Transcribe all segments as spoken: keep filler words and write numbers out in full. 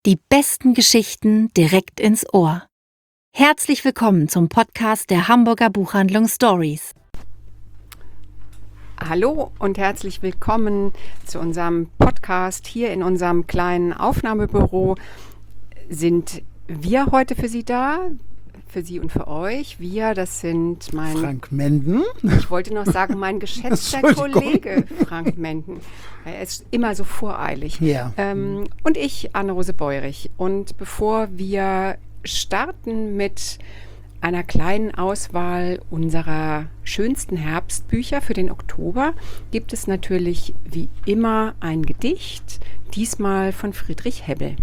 Die besten Geschichten direkt ins Ohr. Herzlich willkommen zum Podcast der Hamburger Buchhandlung Stories. Hallo und herzlich willkommen zu unserem Podcast. Hier in unserem kleinen Aufnahmebüro sind wir heute für Sie da. Für Sie und für euch. Wir, das sind mein... Frank Menden. Ich wollte noch sagen, mein geschätzter Kollege Frank Menden. Er ist immer so voreilig. Ja. Ähm, und ich, Anne-Rose Beurich. Und bevor wir starten mit einer kleinen Auswahl unserer schönsten Herbstbücher für den Oktober, gibt es natürlich wie immer ein Gedicht, diesmal von Friedrich Hebbel.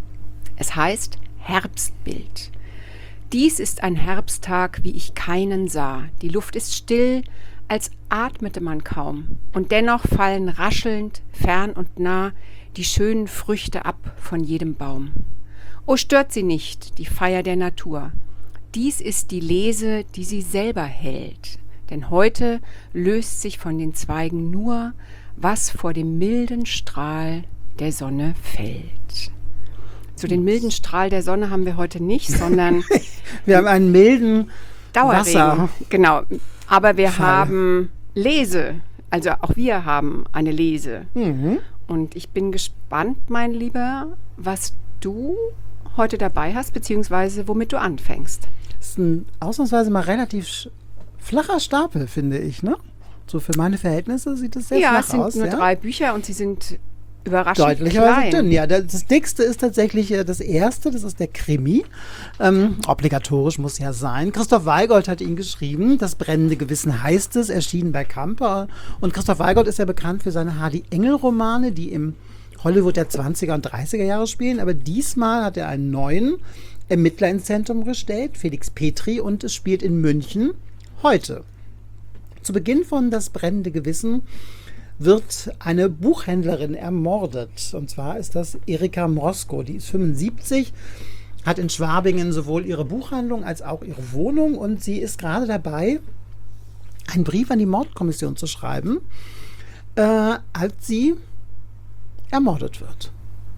Es heißt Herbstbild. Dies ist ein Herbsttag, wie ich keinen sah. Die Luft ist still, als atmete man kaum. Und dennoch fallen raschelnd, fern und nah, die schönen Früchte ab von jedem Baum. O, stört sie nicht, die Feier der Natur. Dies ist die Lese, die sie selber hält. Denn heute löst sich von den Zweigen nur, was vor dem milden Strahl der Sonne fällt. So den milden Strahl der Sonne haben wir heute nicht, sondern wir haben einen milden Dauerregen. Wasser. Genau, aber wir Fall. haben Lese, also auch wir haben eine Lese. Mhm. Und ich bin gespannt, mein Lieber, was du heute dabei hast, beziehungsweise womit du anfängst. Das ist ein ausnahmsweise mal relativ sch- flacher Stapel, finde ich, ne? So für meine Verhältnisse sieht es sehr ja, flach es sind aus. nur ja? drei Bücher und sie sind überraschend Deutlicherweise klein. dünn. Ja, das, das dickste ist tatsächlich äh, das erste, das ist der Krimi. Ähm, obligatorisch muss ja sein. Christoph Weigold hat ihn geschrieben. Das brennende Gewissen heißt es, erschienen bei Kamper. Und Christoph Weigold ist ja bekannt für seine Hardy-Engel-Romane, die im Hollywood der zwanziger und dreißiger Jahre spielen. Aber diesmal hat er einen neuen Ermittler ins Zentrum gestellt, Felix Petri, und es spielt in München heute. Zu Beginn von Das brennende Gewissen wird eine Buchhändlerin ermordet. Und zwar ist das Erika Mrosko. Die ist fünfundsiebzig, hat in Schwabingen sowohl ihre Buchhandlung als auch ihre Wohnung. Und sie ist gerade dabei, einen Brief an die Mordkommission zu schreiben, äh, als sie ermordet wird.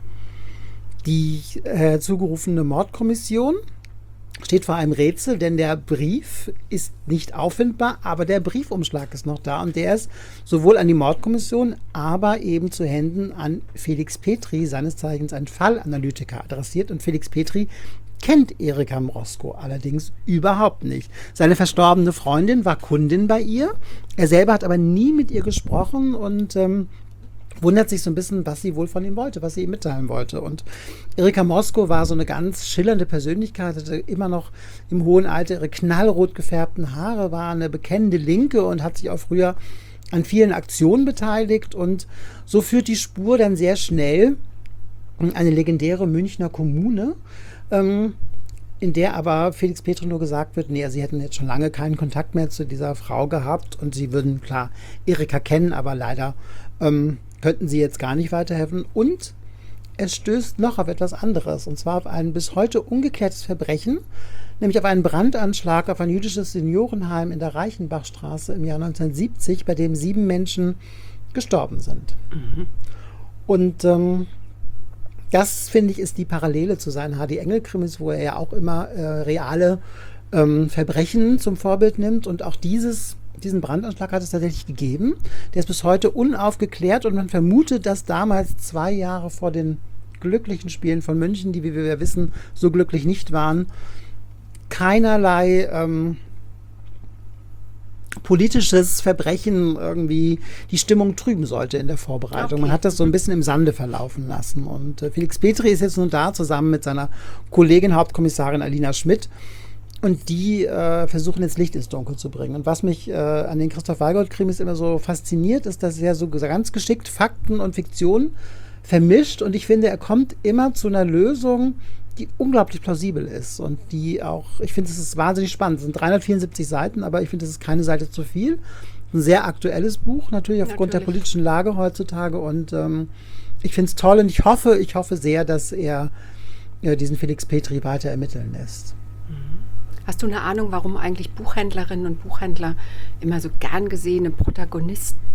Die äh, zugerufene Mordkommission steht vor einem Rätsel, denn der Brief ist nicht auffindbar, aber der Briefumschlag ist noch da und der ist sowohl an die Mordkommission, aber eben zu Händen an Felix Petri, seines Zeichens ein Fallanalytiker, adressiert. Und Felix Petri kennt Erika Mrosko allerdings überhaupt nicht. Seine verstorbene Freundin war Kundin bei ihr, er selber hat aber nie mit ihr gesprochen und ähm, wundert sich so ein bisschen, was sie wohl von ihm wollte, was sie ihm mitteilen wollte. Und Erika Mrosko war so eine ganz schillernde Persönlichkeit, hatte immer noch im hohen Alter ihre knallrot gefärbten Haare, war eine bekennende Linke und hat sich auch früher an vielen Aktionen beteiligt. Und so führt die Spur dann sehr schnell in eine legendäre Münchner Kommune, ähm, in der aber Felix Petri nur gesagt wird, nee, sie hätten jetzt schon lange keinen Kontakt mehr zu dieser Frau gehabt und sie würden klar Erika kennen, aber leider ähm, könnten sie jetzt gar nicht weiterhelfen. Und es stößt noch auf etwas anderes, und zwar auf ein bis heute ungeklärtes Verbrechen, nämlich auf einen Brandanschlag auf ein jüdisches Seniorenheim in der Reichenbachstraße im Jahr neunzehnhundertsiebzig, bei dem sieben Menschen gestorben sind. Mhm. Und ähm, das, finde ich, ist die Parallele zu seinen Hardy-Engel-Krimis, wo er ja auch immer äh, reale ähm, Verbrechen zum Vorbild nimmt. Und auch dieses Diesen Brandanschlag hat es tatsächlich gegeben. Der ist bis heute unaufgeklärt und man vermutet, dass damals zwei Jahre vor den glücklichen Spielen von München, die, wie wir wissen, so glücklich nicht waren, keinerlei ähm, politisches Verbrechen irgendwie die Stimmung trüben sollte in der Vorbereitung. Okay. Man hat das so ein bisschen im Sande verlaufen lassen. Und äh, Felix Petri ist jetzt nun da, zusammen mit seiner Kollegin Hauptkommissarin Alina Schmidt. Und die äh, versuchen jetzt Licht ins Dunkel zu bringen. Und was mich äh, an den Christoph Weigold-Krimis immer so fasziniert, ist, dass er so ganz geschickt Fakten und Fiktion vermischt. Und ich finde, er kommt immer zu einer Lösung, die unglaublich plausibel ist. Und die auch, ich finde, es ist wahnsinnig spannend. Es sind dreihundertvierundsiebzig Seiten, aber ich finde, es ist keine Seite zu viel. Ein sehr aktuelles Buch, natürlich aufgrund natürlich. der politischen Lage heutzutage. Und ähm, ich finde es toll und ich hoffe, ich hoffe sehr, dass er äh, diesen Felix Petri weiter ermitteln lässt. Hast du eine Ahnung, warum eigentlich Buchhändlerinnen und Buchhändler immer so gern gesehene Protagonisten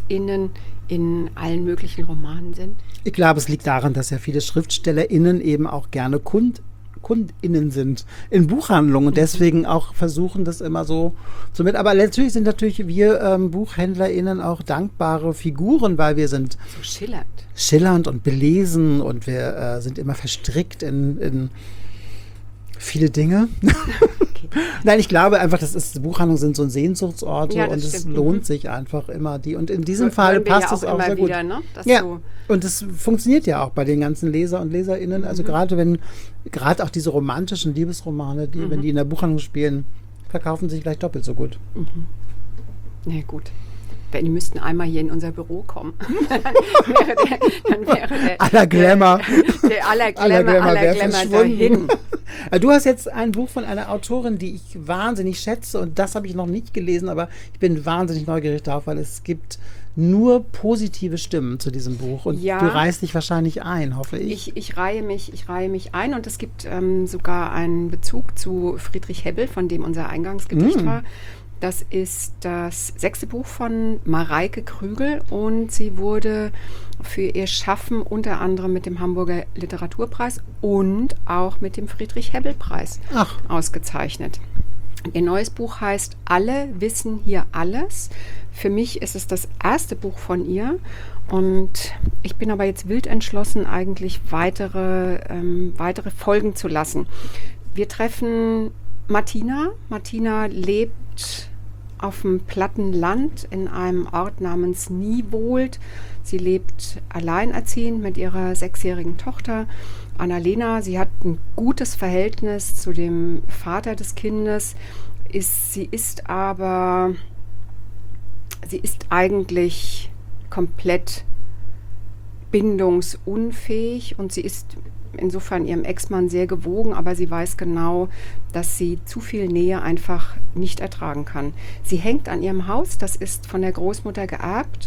KundInnen in allen möglichen Romanen sind? Ich glaube, es liegt daran, dass ja viele SchriftstellerInnen eben auch gerne Kund KundInnen sind in Buchhandlungen und deswegen auch versuchen, das immer so zu mit. Aber natürlich sind natürlich wir ähm, BuchhändlerInnen auch dankbare Figuren, weil wir sind so schillernd. schillernd und belesen und wir äh, sind immer verstrickt in, in viele Dinge. Okay. Nein, ich glaube einfach, das ist, Buchhandlungen sind so ein Sehnsuchtsort ja, und es stimmt. lohnt mhm. sich einfach immer die. Und in diesem so, Fall passt ja es auch, auch immer sehr wieder, gut. Ne? Das ja. so Und das funktioniert ja auch bei den ganzen Leser und LeserInnen. Mhm. Also gerade wenn, gerade auch diese romantischen Liebesromane, die, mhm. wenn die in der Buchhandlung spielen, verkaufen sich gleich doppelt so gut. Mhm. Na gut. Die müssten einmal hier in unser Büro kommen. dann wäre der, dann wäre der, aller Glamour. Der, der aller Glamour, aller Glamour dahin. Du hast jetzt ein Buch von einer Autorin, die ich wahnsinnig schätze und das habe ich noch nicht gelesen, aber ich bin wahnsinnig neugierig darauf, weil es gibt nur positive Stimmen zu diesem Buch und ja, du reißt dich wahrscheinlich ein, hoffe ich. Ich, ich, reihe, mich, ich reihe mich ein und es gibt ähm, sogar einen Bezug zu Friedrich Hebbel, von dem unser Eingangsgedicht mm. war. Das ist das sechste Buch von Mareike Krügel und sie wurde für ihr Schaffen unter anderem mit dem Hamburger Literaturpreis und auch mit dem Friedrich-Hebbel-Preis Ach. ausgezeichnet. Ihr neues Buch heißt Alle wissen hier alles. Für mich ist es das erste Buch von ihr und ich bin aber jetzt wild entschlossen, eigentlich weitere, ähm, weitere folgen zu lassen. Wir treffen Martina. Martina lebt auf dem platten Land in einem Ort namens Niewohlt. Sie lebt alleinerziehend mit ihrer sechsjährigen Tochter Annalena. Sie hat ein gutes Verhältnis zu dem Vater des Kindes. Ist, sie ist aber, sie ist eigentlich komplett bindungsunfähig und sie ist insofern ihrem Ex-Mann sehr gewogen, aber sie weiß genau, dass sie zu viel Nähe einfach nicht ertragen kann. Sie hängt an ihrem Haus, das ist von der Großmutter geerbt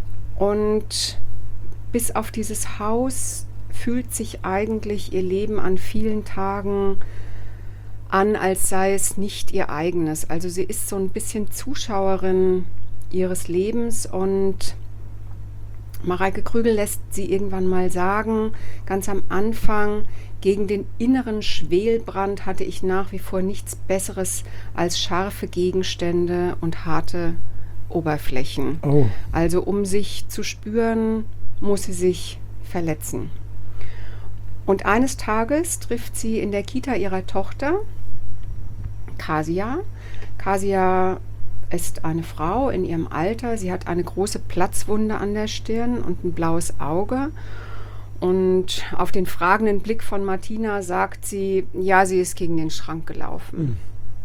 und bis auf dieses Haus fühlt sich eigentlich ihr Leben an vielen Tagen an, als sei es nicht ihr eigenes. Also sie ist so ein bisschen Zuschauerin ihres Lebens und Mareike Krügel lässt sie irgendwann mal sagen, ganz am Anfang, gegen den inneren Schwelbrand hatte ich nach wie vor nichts Besseres als scharfe Gegenstände und harte Oberflächen. Oh. Also um sich zu spüren, muss sie sich verletzen. Und eines Tages trifft sie in der Kita ihrer Tochter Kasia. Kasia ist eine Frau in ihrem Alter. Sie hat eine große Platzwunde an der Stirn und ein blaues Auge. Und auf den fragenden Blick von Martina sagt sie, ja, sie ist gegen den Schrank gelaufen. Mhm.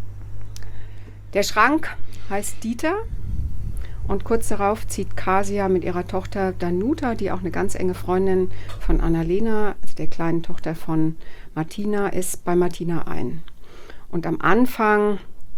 Der Schrank heißt Dieter. Und kurz darauf zieht Kasia mit ihrer Tochter Danuta, die auch eine ganz enge Freundin von Annalena, also der kleinen Tochter von Martina, ist, bei Martina ein. Und am Anfang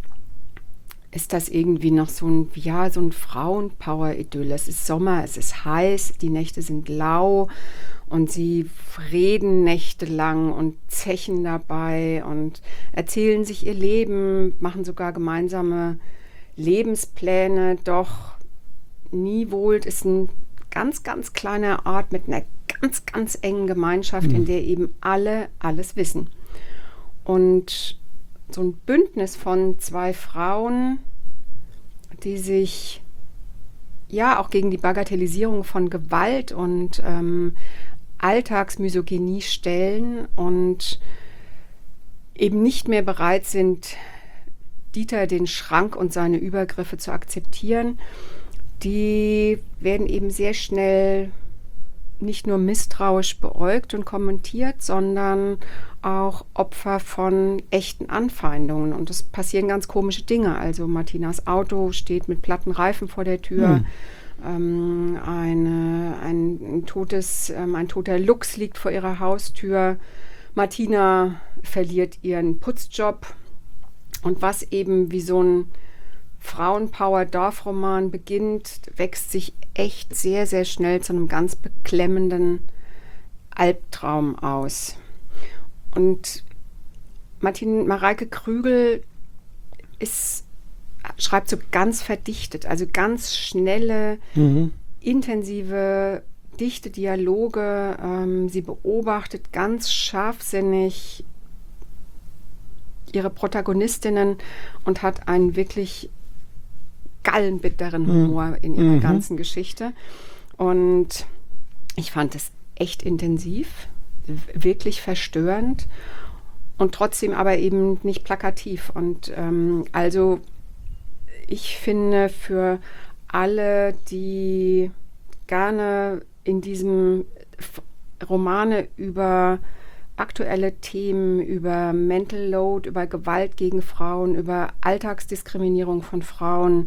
ist das irgendwie noch so ein, ja, so ein Frauenpower-Idyll. Es ist Sommer, es ist heiß, die Nächte sind lau und sie reden nächtelang und zechen dabei und erzählen sich ihr Leben, machen sogar gemeinsame Lebenspläne. Doch Niewohlt ist ein ganz, ganz kleiner Ort mit einer ganz, ganz engen Gemeinschaft, mhm. in der eben alle alles wissen. Und so ein Bündnis von zwei Frauen, die sich ja auch gegen die Bagatellisierung von Gewalt und ähm, Alltagsmisogynie stellen und eben nicht mehr bereit sind, Dieter den Schrank und seine Übergriffe zu akzeptieren, die werden eben sehr schnell nicht nur misstrauisch beäugt und kommentiert, sondern auch Opfer von echten Anfeindungen. Und es passieren ganz komische Dinge. Also Martinas Auto steht mit platten Reifen vor der Tür. Hm. Ähm, eine, ein, ein, totes, ähm, ein toter Luchs liegt vor ihrer Haustür. Martina verliert ihren Putzjob. Und was eben wie so ein Frauenpower-Dorfroman beginnt, wächst sich echt sehr, sehr schnell zu einem ganz beklemmenden Albtraum aus. Und Martin, Mareike Krügel ist, schreibt so ganz verdichtet, also ganz schnelle, mhm. intensive, dichte Dialoge. Ähm, sie beobachtet ganz scharfsinnig ihre Protagonistinnen und hat einen wirklich gallenbitteren Humor in ihrer mhm. ganzen Geschichte. Und ich fand es echt intensiv, wirklich verstörend und trotzdem aber eben nicht plakativ. Und ähm, also ich finde, für alle, die gerne in diesem F- Romane über aktuelle Themen, über Mental Load, über Gewalt gegen Frauen, über Alltagsdiskriminierung von Frauen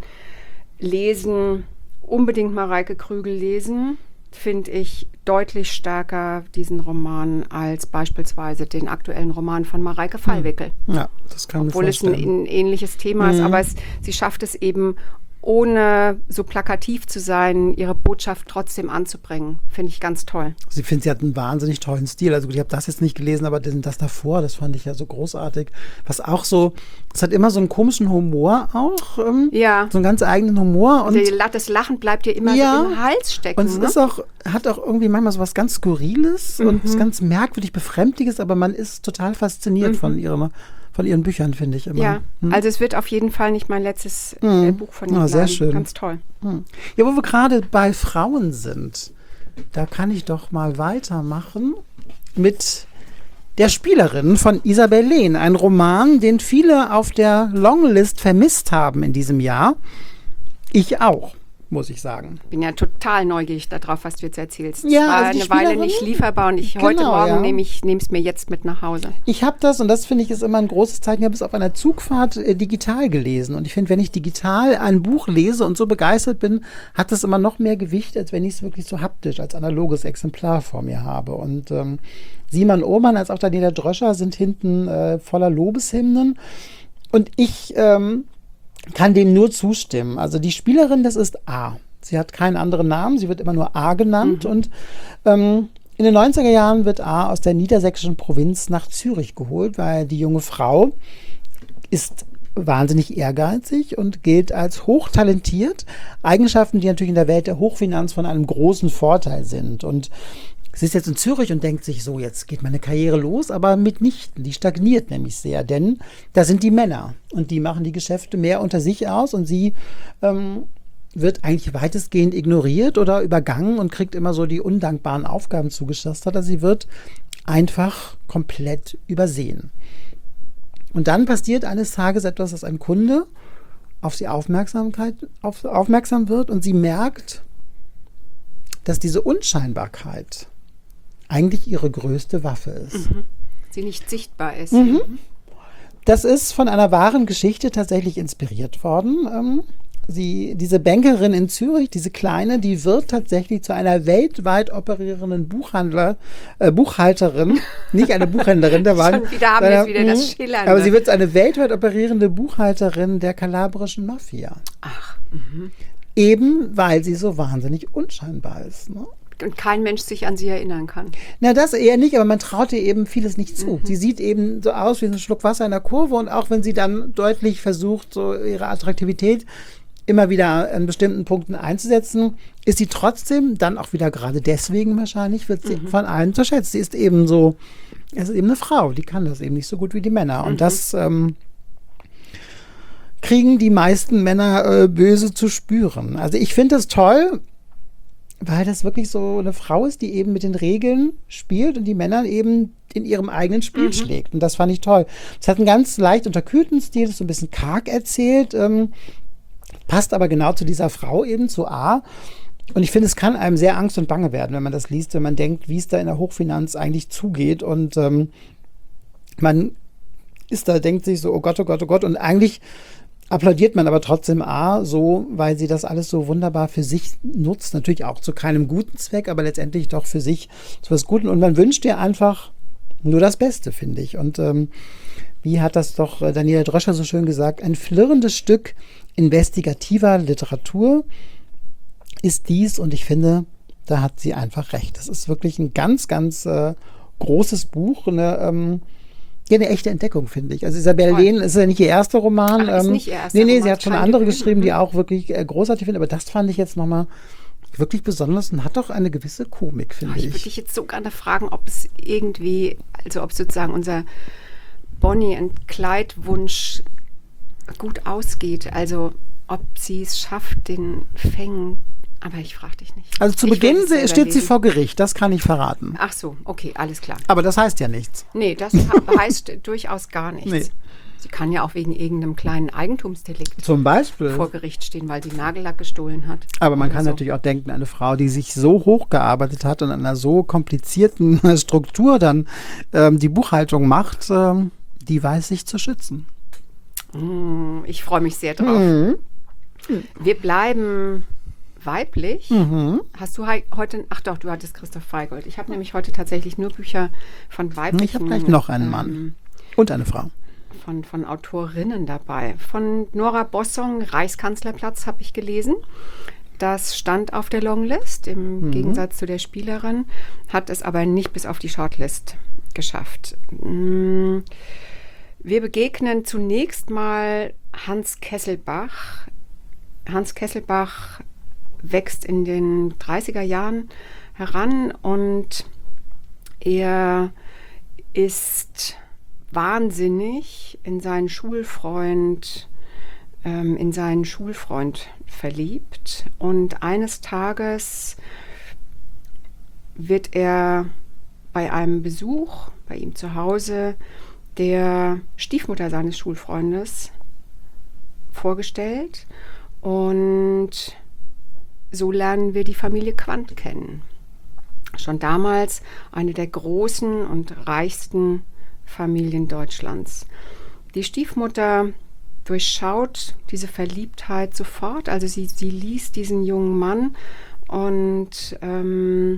lesen, unbedingt Mareike Krügel lesen, finde ich deutlich stärker diesen Roman als beispielsweise den aktuellen Roman von Mareike Fallwickel. Ja, das kann man Obwohl es ein, ein ähnliches Thema ist, mhm. aber es, sie schafft es eben, ohne so plakativ zu sein, ihre Botschaft trotzdem anzubringen. Finde ich ganz toll. Sie findet, sie hat einen wahnsinnig tollen Stil. Also gut, ich habe das jetzt nicht gelesen, aber das, das davor, das fand ich ja so großartig. Was auch so, es hat immer so einen komischen Humor auch. Ähm, ja. So einen ganz eigenen Humor. Und Die, das Lachen bleibt dir immer ja, so im Hals stecken. Und es ne? ist auch, hat auch irgendwie manchmal so was ganz Skurriles Mhm. und was ganz merkwürdig Befremdliches, aber man ist total fasziniert Mhm. von ihrem von ihren Büchern, finde ich immer. Ja, hm. also es wird auf jeden Fall nicht mein letztes hm. äh, Buch von ihr Ah, sehr bleiben. schön. Ganz toll. Hm. Ja, wo wir gerade bei Frauen sind, da kann ich doch mal weitermachen mit Der Spielerin von Isabel Lehn. Ein Roman, den viele auf der Longlist vermisst haben in diesem Jahr. Ich auch, muss ich sagen. Ich bin ja total neugierig darauf, was du jetzt erzählst. Ja, es war also die eine Weile Spielerin? nicht lieferbar und ich Genau, heute Morgen ja. nehme ich es mir jetzt mit nach Hause. Ich habe das, und das finde ich ist immer ein großes Zeichen, ich habe es auf einer Zugfahrt äh, digital gelesen. Und ich finde, wenn ich digital ein Buch lese und so begeistert bin, hat das immer noch mehr Gewicht, als wenn ich es wirklich so haptisch als analoges Exemplar vor mir habe. Und ähm, Simon Ohrmann als auch Daniela Dröscher sind hinten äh, voller Lobeshymnen. Und ich ähm, kann dem nur zustimmen. Also die Spielerin, das ist A. Sie hat keinen anderen Namen, sie wird immer nur A genannt. Mhm. Und ähm, in den neunziger Jahren wird A aus der niedersächsischen Provinz nach Zürich geholt, weil die junge Frau ist wahnsinnig ehrgeizig und gilt als hochtalentiert. Eigenschaften, die natürlich in der Welt der Hochfinanz von einem großen Vorteil sind. Und sie ist jetzt in Zürich und denkt sich so, jetzt geht meine Karriere los, aber mitnichten. Die stagniert nämlich sehr, denn da sind die Männer und die machen die Geschäfte mehr unter sich aus und sie ähm, wird eigentlich weitestgehend ignoriert oder übergangen und kriegt immer so die undankbaren Aufgaben zugeschustert. Also sie wird einfach komplett übersehen. Und dann passiert eines Tages etwas, dass ein Kunde auf sie Aufmerksamkeit, auf, aufmerksam wird und sie merkt, dass diese Unscheinbarkeit eigentlich ihre größte Waffe ist. Mhm. Sie nicht sichtbar ist. Mhm. Das ist von einer wahren Geschichte tatsächlich inspiriert worden. Ähm, Sie, diese Bankerin in Zürich, diese Kleine, die wird tatsächlich zu einer weltweit operierenden Buchhandler, äh, Buchhalterin, nicht eine Buchhändlerin, da war Schon wieder haben wir jetzt wieder das Schillernde. Aber sie wird eine weltweit operierende Buchhalterin der kalabrischen Mafia. Ach. Mhm. Eben, weil sie so wahnsinnig unscheinbar ist. Ne? Und kein Mensch sich an sie erinnern kann. Na, das eher nicht, aber man traut ihr eben vieles nicht zu. Mhm. Sie sieht eben so aus wie ein Schluck Wasser in der Kurve und auch wenn sie dann deutlich versucht, so ihre Attraktivität immer wieder an bestimmten Punkten einzusetzen, ist sie trotzdem dann auch wieder gerade deswegen wahrscheinlich, wird sie mhm. von allen unterschätzt. Sie ist eben so, es ist eben eine Frau, die kann das eben nicht so gut wie die Männer. Mhm. Und das ähm, kriegen die meisten Männer äh, böse zu spüren. Also ich finde das toll, weil das wirklich so eine Frau ist, die eben mit den Regeln spielt und die Männer eben in ihrem eigenen Spiel mhm. schlägt. Und das fand ich toll. Es hat einen ganz leicht unterkühlten Stil, ist so ein bisschen karg erzählt, ähm, passt aber genau zu dieser Frau eben, zu A. Und ich finde, es kann einem sehr Angst und Bange werden, wenn man das liest, wenn man denkt, wie es da in der Hochfinanz eigentlich zugeht. Und ähm, man ist da, denkt sich so, oh Gott, oh Gott, oh Gott. Und eigentlich applaudiert man aber trotzdem A so, weil sie das alles so wunderbar für sich nutzt. Natürlich auch zu keinem guten Zweck, aber letztendlich doch für sich zu was Guten. Und man wünscht ihr einfach nur das Beste, finde ich. Und ähm, wie hat das doch Daniela Dröscher so schön gesagt, ein flirrendes Stück investigativer Literatur ist dies und ich finde, da hat sie einfach recht. Das ist wirklich ein ganz, ganz äh, großes Buch, eine, ähm, ja, eine echte Entdeckung, finde ich. Also Isabel Lehn ist ja nicht ihr erster Roman. Ach, ist ähm, nicht ihr erster nee, nee, Roman, sie hat schon keine andere Debüt. geschrieben, die auch wirklich äh, großartig finde, aber das fand ich jetzt nochmal wirklich besonders und hat doch eine gewisse Komik, finde ich. ich. Ich würde dich jetzt so gerne fragen, ob es irgendwie, also ob sozusagen unser Bonnie- und Clyde-Wunsch gut ausgeht. Also ob sie es schafft, den Fängen. Aber ich frage dich nicht. Also zu ich Beginn steht lesen. sie lesen. vor Gericht, das kann ich verraten. Ach so, okay, alles klar. Aber das heißt ja nichts. Nee, das heißt durchaus gar nichts. Nee. Sie kann ja auch wegen irgendeinem kleinen Eigentumsdelikt Zum Beispiel. vor Gericht stehen, weil sie Nagellack gestohlen hat. Aber man Oder kann so. natürlich auch denken, eine Frau, die sich so hochgearbeitet hat und an einer so komplizierten Struktur dann ähm, die Buchhaltung macht, ähm, die weiß sich zu schützen. Ich freue mich sehr drauf. Mhm. Wir bleiben weiblich. Mhm. Hast du hei- heute, ach doch, du hattest Christoph Weigold. Ich habe nämlich heute tatsächlich nur Bücher von weiblichen. Ich habe gleich noch einen Mann ähm, und eine Frau. Von, von Autorinnen dabei. Von Nora Bossong, Reichskanzlerplatz, habe ich gelesen. Das stand auf der Longlist, im Mhm. Gegensatz zu der Spielerin, hat es aber nicht bis auf die Shortlist geschafft. Mm, Wir begegnen zunächst mal Hans Kesselbach. Hans Kesselbach wächst in den dreißiger Jahren heran und er ist wahnsinnig in seinen Schulfreund, ähm, in seinen Schulfreund verliebt. Und eines Tages wird er bei einem Besuch bei ihm zu Hause der Stiefmutter seines Schulfreundes vorgestellt. Und so lernen wir die Familie Quandt kennen. Schon damals eine der großen und reichsten Familien Deutschlands. Die Stiefmutter durchschaut diese Verliebtheit sofort. Also sie, sie liest diesen jungen Mann und ähm,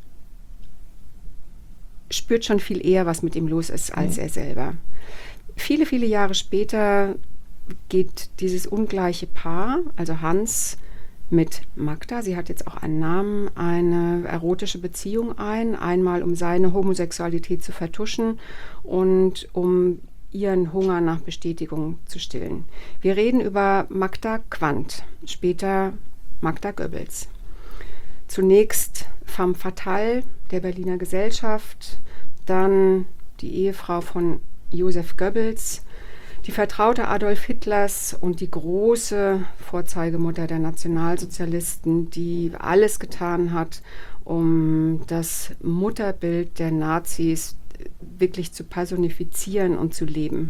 spürt schon viel eher, was mit ihm los ist, als er selber. Viele, viele Jahre später geht dieses ungleiche Paar, also Hans mit Magda, sie hat jetzt auch einen Namen, eine erotische Beziehung ein, einmal um seine Homosexualität zu vertuschen und um ihren Hunger nach Bestätigung zu stillen. Wir reden über Magda Quandt, später Magda Goebbels. Zunächst femme fatale der Berliner Gesellschaft, dann die Ehefrau von Josef Goebbels, die Vertraute Adolf Hitlers und die große Vorzeigemutter der Nationalsozialisten, die alles getan hat, um das Mutterbild der Nazis wirklich zu personifizieren und zu leben.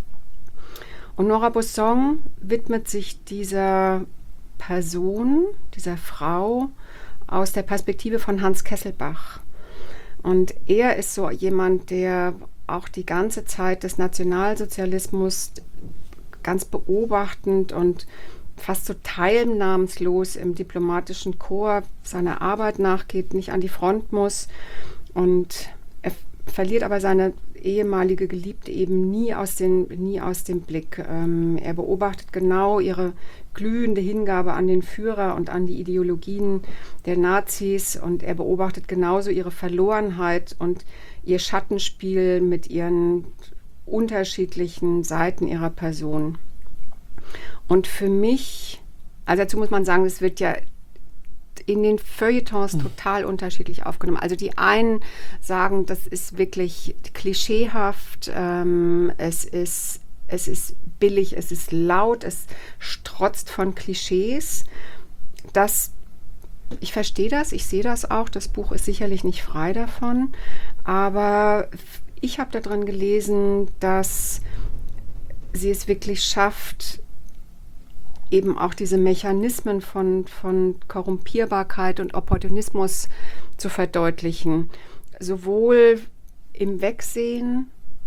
Und Nora Bossong widmet sich dieser Person, dieser Frau, aus der Perspektive von Hans Kesselbach. Und er ist so jemand, der auch die ganze Zeit des Nationalsozialismus ganz beobachtend und fast so teilnahmslos im diplomatischen Korps seiner Arbeit nachgeht, nicht an die Front muss. Und er verliert aber seine ehemalige Geliebte eben nie aus, den, nie aus dem Blick. Ähm, er beobachtet genau ihre glühende Hingabe an den Führer und an die Ideologien der Nazis und er beobachtet genauso ihre Verlorenheit und ihr Schattenspiel mit ihren unterschiedlichen Seiten ihrer Person. Und für mich, also dazu muss man sagen, es wird ja in den Feuilletons total unterschiedlich aufgenommen. Also die einen sagen, das ist wirklich klischeehaft, ähm, es ist, es ist billig, es ist laut, es strotzt von Klischees. Das, ich verstehe das, ich sehe das auch, das Buch ist sicherlich nicht frei davon, aber ich habe darin gelesen, dass sie es wirklich schafft, eben auch diese Mechanismen von, von Korrumpierbarkeit und Opportunismus zu verdeutlichen. Sowohl im Wegsehen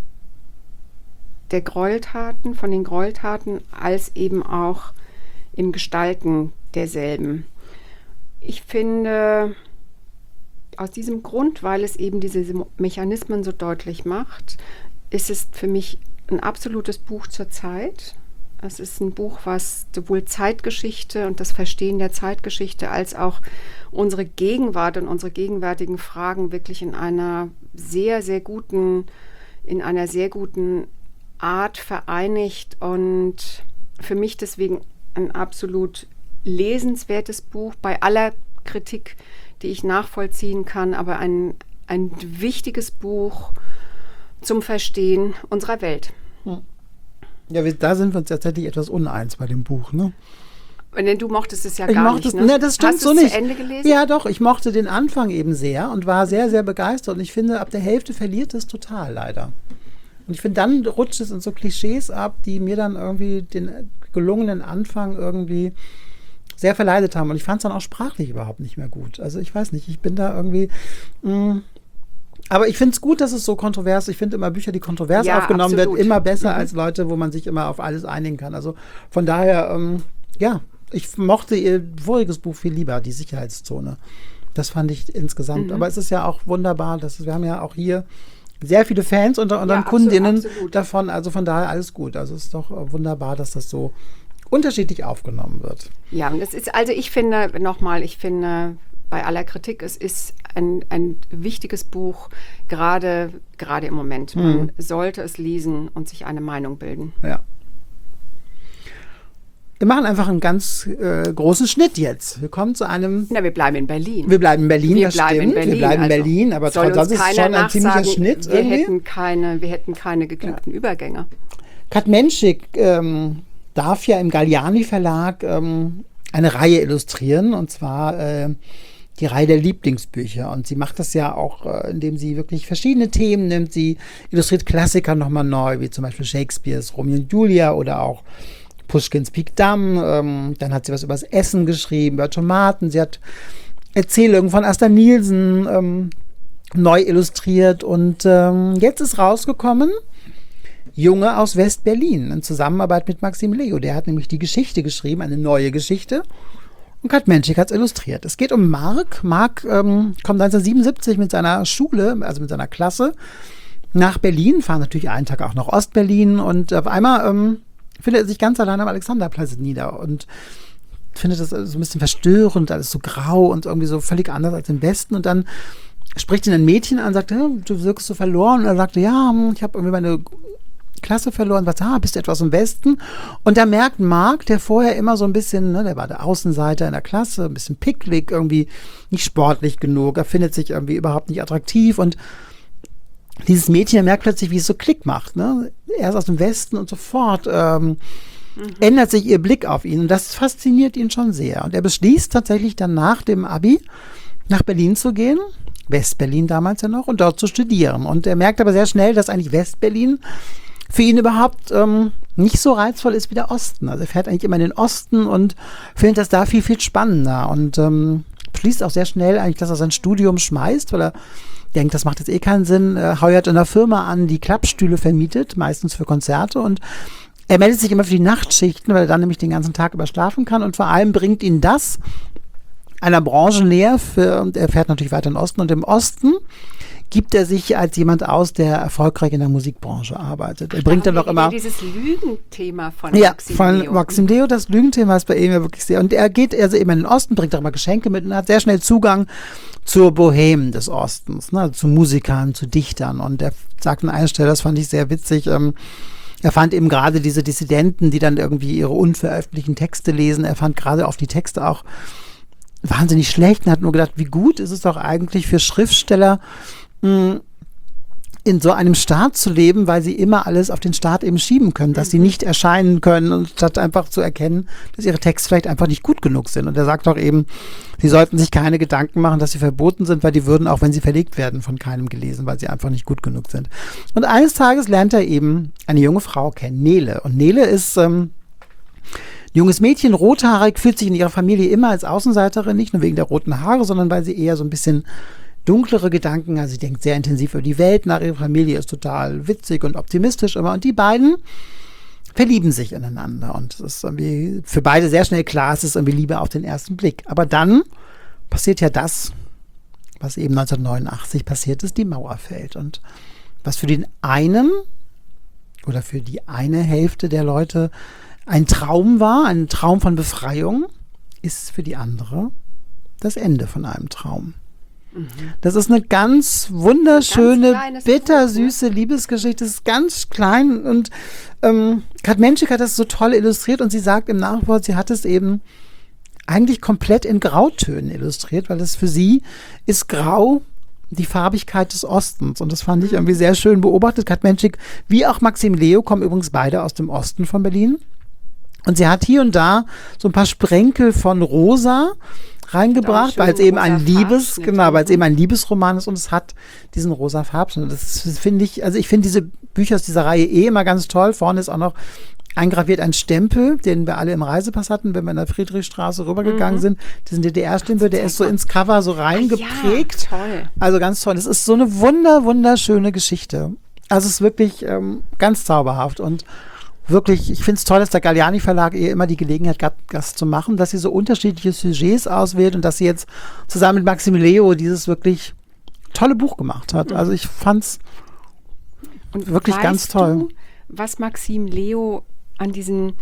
der Gräueltaten, von den Gräueltaten, als eben auch im Gestalten derselben. Ich finde, aus diesem Grund, weil es eben diese Mechanismen so deutlich macht, ist es für mich ein absolutes Buch zur Zeit. Es ist ein Buch, was sowohl Zeitgeschichte und das Verstehen der Zeitgeschichte als auch unsere Gegenwart und unsere gegenwärtigen Fragen wirklich in einer sehr, sehr guten, in einer sehr guten Art vereinigt und für mich deswegen ein absolut lesenswertes Buch bei aller Kritik, die ich nachvollziehen kann, aber ein, ein wichtiges Buch zum Verstehen unserer Welt. Ja, wir, da sind wir uns tatsächlich etwas uneins bei dem Buch, ne? Denn du mochtest es ja Ich gar mochte nicht, es, ne? ne, das stimmt Hast so du es nicht. zu Ende gelesen? Ja, doch, ich mochte den Anfang eben sehr und war sehr, sehr begeistert. Und ich finde, ab der Hälfte verliert es total, leider. Und ich finde, dann rutscht es in so Klischees ab, die mir dann irgendwie den gelungenen Anfang irgendwie sehr verleidet haben. Und ich fand es dann auch sprachlich überhaupt nicht mehr gut. Also ich weiß nicht, ich bin da irgendwie... Mh, aber ich finde es gut, dass es so kontrovers, ich finde immer Bücher, die kontrovers Ja, aufgenommen absolut. werden, immer besser Mhm. als Leute, wo man sich immer auf alles einigen kann. Also von daher, ähm, ja, ich mochte ihr voriges Buch viel lieber, Die Sicherheitszone. Das fand ich insgesamt. Mhm. Aber es ist ja auch wunderbar, dass wir haben ja auch hier sehr viele Fans unter unseren Ja, Kundinnen absolut, absolut. davon. Also von daher alles gut. Also es ist doch äh, wunderbar, dass das so unterschiedlich aufgenommen wird. Ja, und es ist, also ich finde, nochmal, ich finde, bei aller Kritik, es ist ein, ein wichtiges Buch, gerade, gerade im Moment. Man Mhm. sollte es lesen und sich eine Meinung bilden. Ja. Wir machen einfach einen ganz äh, großen Schnitt jetzt. Wir kommen zu einem. Na, wir bleiben in Berlin. Wir bleiben in Berlin, Wir das bleiben in stimmt. Berlin, wir bleiben in also Berlin, aber soll trotzdem uns ist es keiner schon ein ziemlicher nachsagen, Schnitt. Wir irgendwie. hätten keine, wir hätten keine geglückten Übergänge. Kat Menschik ähm, darf ja im Galliani Verlag ähm, eine Reihe illustrieren, und zwar äh, die Reihe der Lieblingsbücher. Und sie macht das ja auch, äh, indem sie wirklich verschiedene Themen nimmt. Sie illustriert Klassiker nochmal neu, wie zum Beispiel Shakespeares Romeo und Julia oder auch Puschkins Pik Dam. Ähm, dann hat sie was über das Essen geschrieben, über Tomaten. Sie hat Erzählungen von Asta Nielsen ähm, neu illustriert. Und ähm, jetzt ist rausgekommen Junge aus West-Berlin in Zusammenarbeit mit Maxim Leo. Der hat nämlich die Geschichte geschrieben, eine neue Geschichte. Und Kat Menschik hat es illustriert. Es geht um Mark. Mark ähm, kommt neunzehnhundertsiebenundsiebzig mit seiner Schule, also mit seiner Klasse, nach Berlin, fahren natürlich einen Tag auch nach Ostberlin. Und auf einmal ähm, findet er sich ganz allein am Alexanderplatz nieder und findet das alles so ein bisschen verstörend, alles so grau und irgendwie so völlig anders als im Westen. Und dann spricht ihn ein Mädchen an und sagt, du wirkst so verloren. Und er sagte, ja, ich habe irgendwie meine Klasse verloren, was, ah, bist du etwas im Westen? Und da merkt Mark, der vorher immer so ein bisschen, ne, der war der Außenseiter in der Klasse, ein bisschen picklig, irgendwie nicht sportlich genug, er findet sich irgendwie überhaupt nicht attraktiv und dieses Mädchen, der merkt plötzlich, wie es so Klick macht, ne? Er ist aus dem Westen und sofort ähm, mhm. ändert sich ihr Blick auf ihn und das fasziniert ihn schon sehr. Und er beschließt tatsächlich dann nach dem Abi nach Berlin zu gehen, West-Berlin damals ja noch, und dort zu studieren. Und er merkt aber sehr schnell, dass eigentlich West-Berlin für ihn überhaupt ähm, nicht so reizvoll ist wie der Osten. Also er fährt eigentlich immer in den Osten und findet das da viel, viel spannender und ähm, schließt auch sehr schnell eigentlich, dass er sein Studium schmeißt, weil er denkt, das macht jetzt eh keinen Sinn, er heuert in einer Firma an, die Klappstühle vermietet, meistens für Konzerte, und er meldet sich immer für die Nachtschichten, weil er dann nämlich den ganzen Tag über schlafen kann, und vor allem bringt ihn das einer Branche näher, für, und er fährt natürlich weiter in den Osten, und im Osten gibt er sich als jemand aus, der erfolgreich in der Musikbranche arbeitet. Er bringt dann noch immer dieses Lügenthema von ja, Maxim von Leo. Maxim Leo, das Lügenthema ist bei ihm ja wirklich sehr. Und er geht also immer in den Osten, bringt auch mal Geschenke mit und hat sehr schnell Zugang zur Bohème des Ostens, ne, zu Musikern, zu Dichtern. Und er sagt an einer Stelle, das fand ich sehr witzig, ähm, er fand eben gerade diese Dissidenten, die dann irgendwie ihre unveröffentlichten Texte lesen, er fand gerade auf die Texte auch wahnsinnig schlecht und hat nur gedacht, wie gut ist es doch eigentlich für Schriftsteller, in so einem Staat zu leben, weil sie immer alles auf den Staat eben schieben können, dass sie nicht erscheinen können, und statt einfach zu erkennen, dass ihre Texte vielleicht einfach nicht gut genug sind. Und er sagt auch eben, sie sollten sich keine Gedanken machen, dass sie verboten sind, weil die würden, auch wenn sie verlegt werden, von keinem gelesen, weil sie einfach nicht gut genug sind. Und eines Tages lernt er eben eine junge Frau kennen, Nele. Und Nele ist ähm, junges Mädchen, rothaarig, fühlt sich in ihrer Familie immer als Außenseiterin, nicht nur wegen der roten Haare, sondern weil sie eher so ein bisschen dunklere Gedanken, also sie denkt sehr intensiv über die Welt nach, ihre Familie ist total witzig und optimistisch immer, und die beiden verlieben sich ineinander, und es ist irgendwie für beide sehr schnell klar, es ist irgendwie Liebe auf den ersten Blick. Aber dann passiert ja das, was eben neunzehnhundertneunundachtzig passiert ist, die Mauer fällt, und was für den einen oder für die eine Hälfte der Leute ein Traum war, ein Traum von Befreiung, ist für die andere das Ende von einem Traum. Das ist eine ganz wunderschöne, ganz bittersüße Liebesgeschichte. Das ist ganz klein, und ähm, Kat Menschik hat das so toll illustriert, und sie sagt im Nachwort, sie hat es eben eigentlich komplett in Grautönen illustriert, weil das für sie ist Grau die Farbigkeit des Ostens. Und das fand ich irgendwie sehr schön beobachtet. Katmenschik wie auch Maxim Leo kommen übrigens beide aus dem Osten von Berlin. Und sie hat hier und da so ein paar Sprenkel von Rosa reingebracht, weil es eben ein Liebes, genau, weil es eben ein Liebesroman ist und es hat diesen rosa Farbschnitt. Das finde ich, also ich finde diese Bücher aus dieser Reihe eh immer ganz toll. Vorne ist auch noch eingraviert ein Stempel, den wir alle im Reisepass hatten, wenn wir in der Friedrichstraße rübergegangen mhm. sind. Diesen D D R-Stempel, der ist so ins Cover so reingeprägt. Ah, ja, toll. Also ganz toll. Das ist so eine wunder, wunderschöne Geschichte. Also es ist wirklich ähm, ganz zauberhaft und wirklich, ich finde es toll, dass der Galliani Verlag ihr immer die Gelegenheit gab, das zu machen, dass sie so unterschiedliche Sujets auswählt und dass sie jetzt zusammen mit Maxim Leo dieses wirklich tolle Buch gemacht hat. Also ich fand es wirklich ganz toll. Du, was Maxim Leo an diesen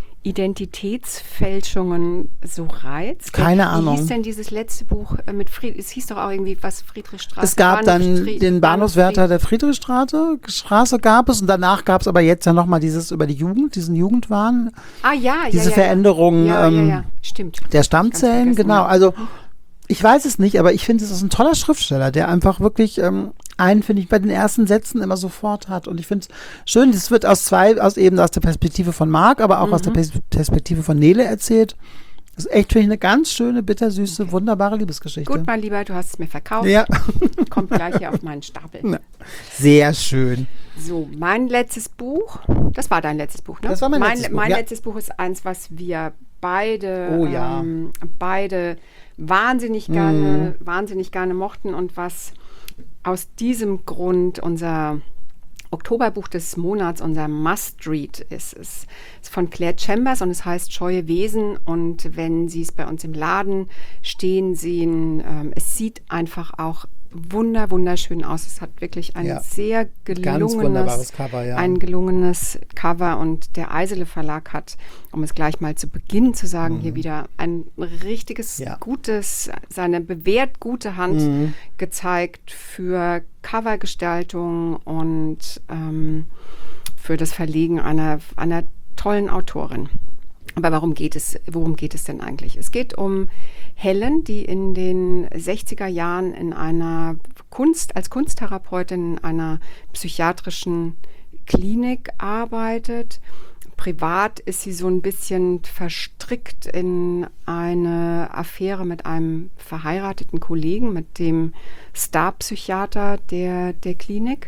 Identitätsfälschungen so reizt? Keine Wie Ahnung. Wie hieß denn dieses letzte Buch mit Fried? Es hieß doch auch irgendwie was Friedrichstraße. Es gab Bahnhof dann Fried den Bahnhofswärter der Friedrichstraße Straße gab es und danach gab es aber jetzt ja nochmal dieses über die Jugend, diesen Jugendwahn. Ah ja, diese ja, ja, Veränderung ja, ähm, ja, ja. Stimmt. der Stammzellen, genau. Ja. Also ich weiß es nicht, aber ich finde, es ist ein toller Schriftsteller, der einfach wirklich ähm, einen, finde ich, bei den ersten Sätzen immer sofort hat. Und ich finde es schön, das wird aus zwei, aus eben aus der Perspektive von Marc, aber auch mhm. aus der Pers- Perspektive von Nele erzählt. Das ist echt, finde ich, eine ganz schöne, bittersüße, okay. wunderbare Liebesgeschichte. Gut, mein Lieber, du hast es mir verkauft. Ja. Kommt gleich hier auf meinen Stapel. Na, sehr schön. So, mein letztes Buch, das war dein letztes Buch, ne? Das war mein, mein letztes Buch, Mein ja. letztes Buch ist eins, was wir beide, oh, ja. ähm, beide wahnsinnig gerne, mm. wahnsinnig gerne mochten und was aus diesem Grund unser Oktoberbuch des Monats, unser Must-Read ist. Es ist von Claire Chambers und es heißt Scheue Wesen. Und wenn Sie es bei uns im Laden stehen sehen, ähm, es sieht einfach auch wunder, wunderschön aus. Es hat wirklich ein ja. sehr gelungenes Cover, ja. ein gelungenes Cover und der Eisele Verlag hat, um es gleich mal zu Beginn zu sagen, mhm. hier wieder ein richtiges, ja. gutes, seine bewährt gute Hand mhm. gezeigt für Covergestaltung und ähm, für das Verlegen einer, einer tollen Autorin. Aber warum geht es, worum geht es denn eigentlich? Es geht um Helen, die in den sechziger Jahren in einer Kunst, als Kunsttherapeutin in einer psychiatrischen Klinik arbeitet. Privat ist sie so ein bisschen verstrickt in eine Affäre mit einem verheirateten Kollegen, mit dem Star-Psychiater der, der Klinik.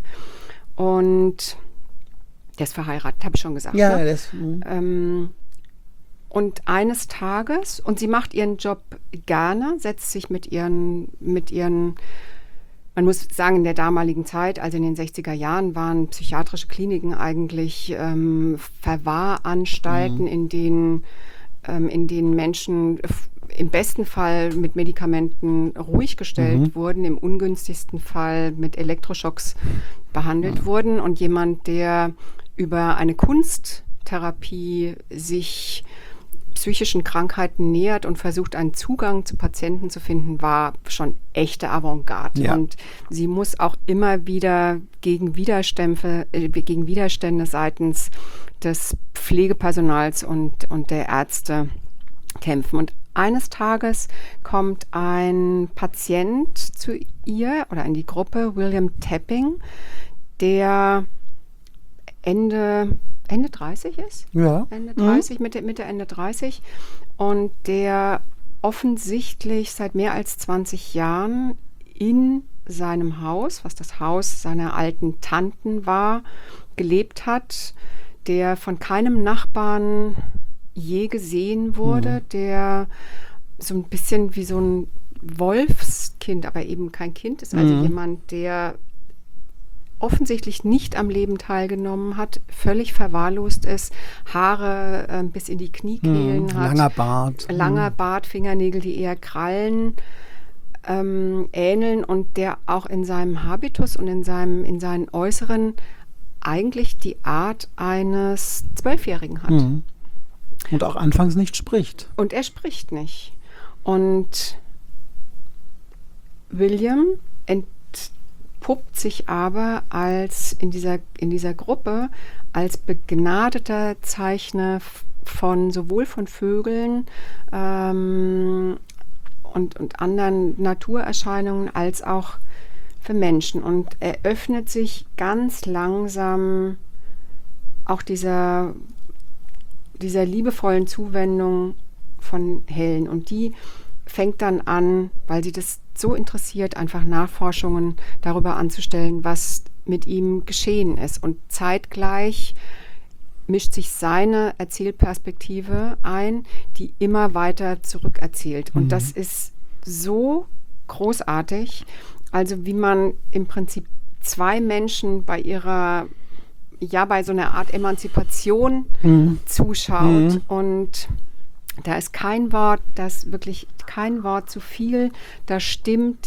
Und der ist verheiratet, habe ich schon gesagt. Ja, ne? das. Ähm, Und eines Tages, und sie macht ihren Job gerne, setzt sich mit ihren, mit ihren, man muss sagen, in der damaligen Zeit, also in den sechziger Jahren, waren psychiatrische Kliniken eigentlich ähm, Verwahranstalten, mhm. in denen, ähm, in denen Menschen f- im besten Fall mit Medikamenten ruhig gestellt mhm. wurden, im ungünstigsten Fall mit Elektroschocks behandelt mhm. wurden. Und jemand, der über eine Kunsttherapie sich psychischen Krankheiten nähert und versucht, einen Zugang zu Patienten zu finden, war schon echte Avantgarde. Ja. Und sie muss auch immer wieder gegen Widerstände, äh, gegen Widerstände seitens des Pflegepersonals und, und der Ärzte kämpfen. Und eines Tages kommt ein Patient zu ihr oder in die Gruppe, William Tapping, der Ende Ende dreißig ist? Ja. Ende dreißig, mhm. Mitte, Mitte, Ende dreißig. Und der offensichtlich seit mehr als zwanzig Jahren in seinem Haus, was das Haus seiner alten Tanten war, gelebt hat, der von keinem Nachbarn je gesehen wurde, mhm. der so ein bisschen wie so ein Wolfskind, aber eben kein Kind ist, also mhm. jemand, der offensichtlich nicht am Leben teilgenommen hat, völlig verwahrlost ist, Haare äh, bis in die Kniekehlen hm, hat. Langer Bart. Langer hm. Bart, Fingernägel, die eher Krallen ähm, ähneln und der auch in seinem Habitus und in seinem in seinen Äußeren eigentlich die Art eines Zwölfjährigen hat. Hm. Und auch anfangs nicht spricht. Und er spricht nicht. Und William ent puppt sich aber als in dieser, in dieser Gruppe als begnadeter Zeichner von sowohl von Vögeln ähm, und, und anderen Naturerscheinungen als auch für Menschen und eröffnet sich ganz langsam auch dieser, dieser liebevollen Zuwendung von Helen. Und die fängt dann an, weil sie das so interessiert, einfach Nachforschungen darüber anzustellen, was mit ihm geschehen ist. Und zeitgleich mischt sich seine Erzählperspektive ein, die immer weiter zurückerzählt. Und mhm. das ist so großartig, also wie man im Prinzip zwei Menschen bei ihrer, ja, bei so einer Art Emanzipation mhm. zuschaut. Mhm. Und da ist kein Wort, da ist wirklich kein Wort zu viel. Da stimmt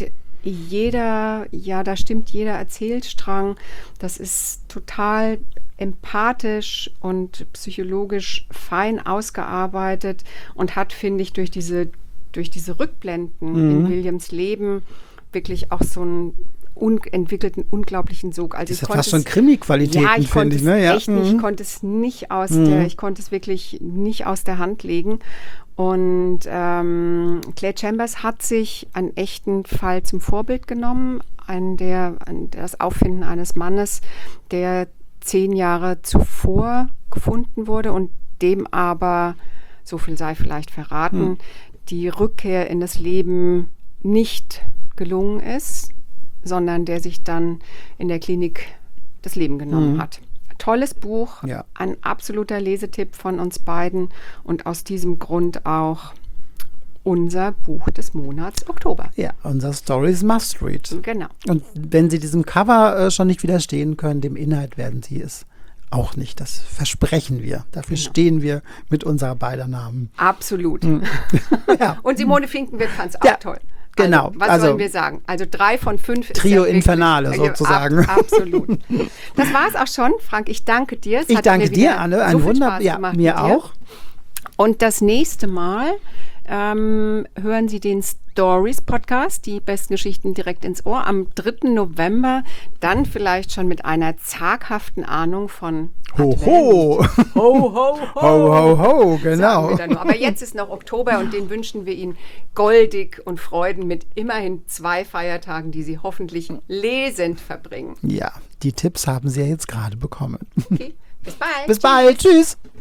jeder, ja, da stimmt jeder Erzählstrang. Das ist total empathisch und psychologisch fein ausgearbeitet und hat, finde ich, durch diese, durch diese Rückblenden mhm. in Williams Leben wirklich auch so einen un- entwickelten, unglaublichen Sog. Also das ist ja fast schon Krimi-Qualitäten, ja, ich finde ich. Ne? Ja, echt nicht, ich konnte es nicht aus mhm. der, ich konnte es wirklich nicht aus der Hand legen. Und ähm, Claire Chambers hat sich einen echten Fall zum Vorbild genommen, einen der, ein, das Auffinden eines Mannes, der zehn Jahre zuvor gefunden wurde und dem aber, so viel sei vielleicht verraten, mhm. die Rückkehr in das Leben nicht gelungen ist, sondern der sich dann in der Klinik das Leben genommen mhm. hat. Tolles Buch, ja. Ein absoluter Lesetipp von uns beiden und aus diesem Grund auch unser Buch des Monats Oktober. Ja, unser Stories Must Read. Genau. Und wenn Sie diesem Cover äh, schon nicht widerstehen können, dem Inhalt werden Sie es auch nicht. Das versprechen wir. Dafür genau. stehen wir mit unserer beider Namen. Absolut. Mhm. ja. Und Simone Finkenwirt fand es auch ja. toll. Genau. Also, was also, sollen wir sagen? Also drei von fünf. Trio ist ja Infernale wirklich, sozusagen. Ab, absolut. Das war es auch schon. Frank, ich danke dir. Es ich hat danke mir dir, Anne. Ein so Wunder. Ja, mir auch. Und das nächste Mal ähm, hören Sie den Stories Podcast, die besten Geschichten direkt ins Ohr, am dritten November, dann vielleicht schon mit einer zaghaften Ahnung von Ho, ho. ho, ho, ho. Ho, ho, ho, genau. Aber jetzt ist noch Oktober und den wünschen wir Ihnen goldig und Freuden mit immerhin zwei Feiertagen, die Sie hoffentlich lesend verbringen. Ja, die Tipps haben Sie ja jetzt gerade bekommen. Okay, bis bald. Bis bald, tschüss.